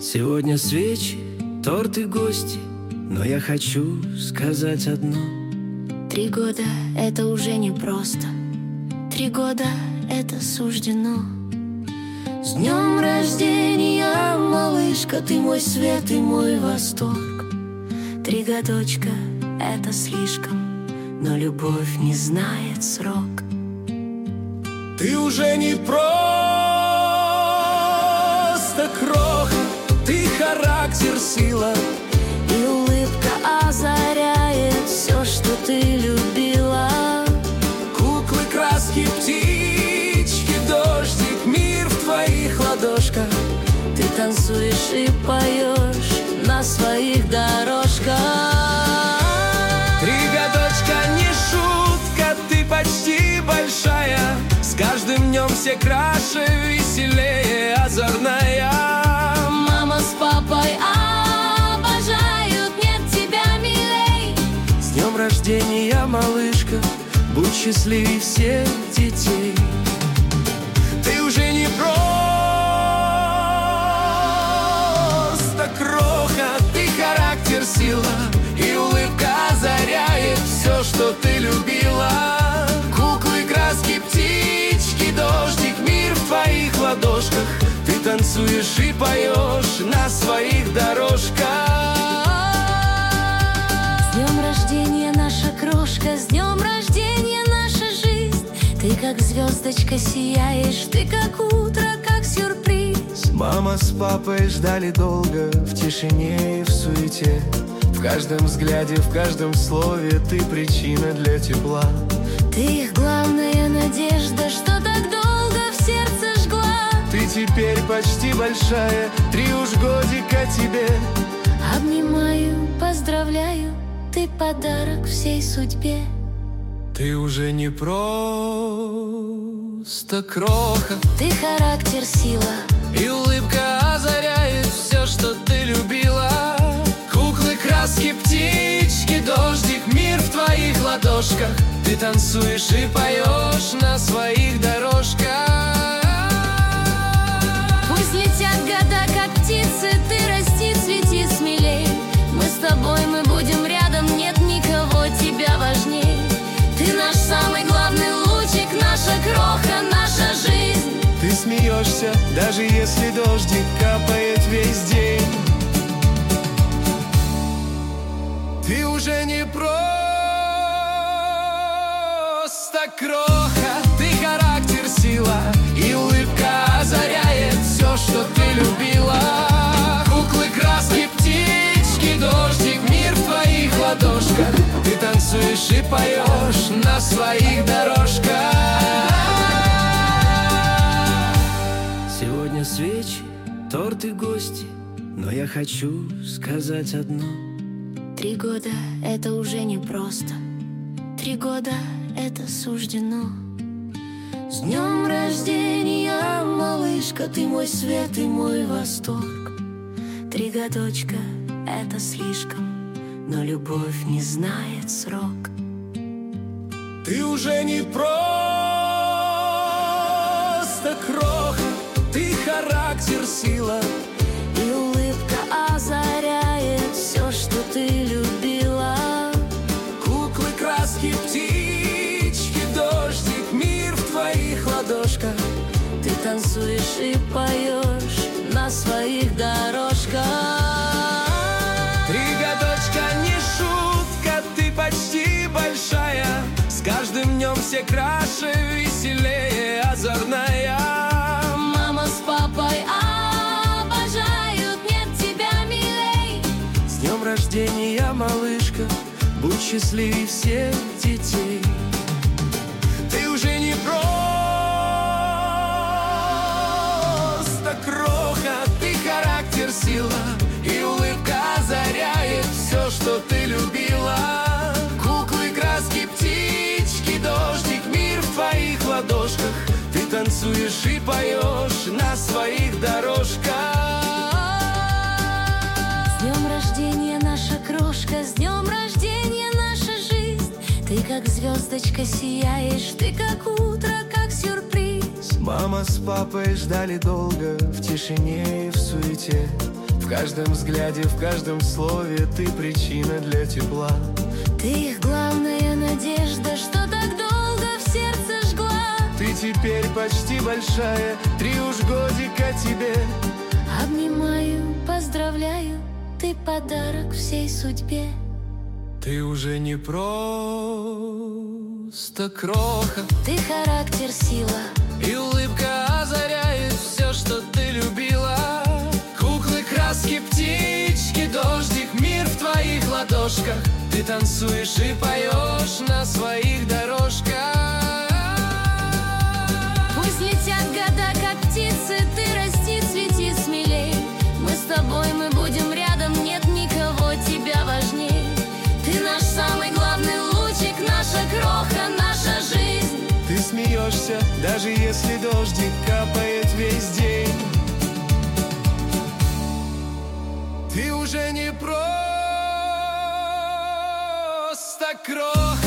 Сегодня свечи, торт и гости, но я хочу сказать одно. 3 года — это уже не просто. 3 года — это суждено. С днем рождения, малышка, ты мой свет и мой восторг. 3 годочка — это слишком, но любовь не знает срок. Ты уже не просто кроха, ты характер, сила. И улыбка озаряет все, что ты любила. Куклы, краски, птички, дождик, мир в твоих ладошках. Ты танцуешь и поешь на своих дорожках. 3 годочка не шутка, ты почти большая. С каждым днем все краше, веселее, озорная. Мама с папой обожают, нет тебя милей. С днем рождения, малышка, будь счастливей всех детей. Ты уже не просто кроха, ты характер, сила. И улыбка озаряет все, что ты любила. Куклы, краски, птички, дождик, мир в твоих ладошках. Ты танцуешь и поешь на своих дорожках. С днем рождения, наша крошка, с днем рождения, наша жизнь. Ты как звездочка сияешь, ты как утро, как сюрприз. Мама с папой ждали долго, в тишине и в суете. В каждом взгляде, в каждом слове ты причина для тепла. Ты их главная надежда, что так долго в сердце жгла. Ты теперь почти большая, 3 уж годика тебе. Обнимаю, поздравляю, ты подарок всей судьбе. Ты уже не просто кроха, ты характер, сила. И улыбка озаряет все, что ты любила. Куклы, краски, птички, дождик, мир в твоих ладошках. Ты танцуешь и поешь на своих дорожках. Пусть летят года, как птицы, ты расти, цвети смелей. Мы с тобой, мы будем рядом, нет никого тебя важней. Ты наш самый главный лучик, наша кроха, наша жизнь. Ты смеешься, даже если дождик капает весь день. Ты уже не просто кроха, ты характер, сила. И улыбка озаряет все, что ты любила. Куклы, краски, птички, дождик, мир в твоих ладошках. Ты танцуешь и поешь на своих дорожках. Сегодня свечи, торт и гости, но я хочу сказать одно. 3 года — это уже не просто. 3 года — это суждено. С днем рождения, малышка, ты мой свет и мой восторг. 3 годочка — это слишком, но любовь не знает срок. Ты уже не просто кроха, ты характер, сила. И улыбка озаряет все, что ты любила. Куклы, краски, птички, дождик, мир в твоих ладошках. Ты танцуешь и поешь на своих дорожках. 3 годочка не шутка, ты почти большая. С каждым днем все краше, веселее, озорная. Мама с папой обожают, нет тебя милей. С днем рождения, малышка, будь счастливей всех детей. Ты уже не просто кроха, ты характер, сила. И улыбка озаряет все, что ты любила. Куклы, краски, птички, дождик, мир в твоих ладошках. Ты танцуешь и поешь на своих дорожках. С днем рождения, наша крошка, с днем рождения, наша жизнь. Ты как звездочка сияешь, ты как утро, как сюрприз. Мама с папой ждали долго, в тишине и в суете. каждом взгляде, в каждом слове ты причина для тепла. Ты их главная надежда, что так долго в сердце жгла. Ты теперь почти большая, 3 уж годика тебе. Обнимаю, поздравляю, ты подарок всей судьбе. Ты уже не просто кроха, ты характер, сила, и улыбка озаряет все, что ты любила. Куклы, краски, птички, дождик, мир в твоих ладошках. Ты танцуешь и поешь на своих дорожках. Пусть летят года, как птицы, ты расти, цвети смелей. Мы с тобой, мы будем рядом, нет никого тебя важней. Ты наш самый главный лучик, наша кроха, наша жизнь. Ты смеешься, даже если дождик капает весь день. Ты уже не просто кроха.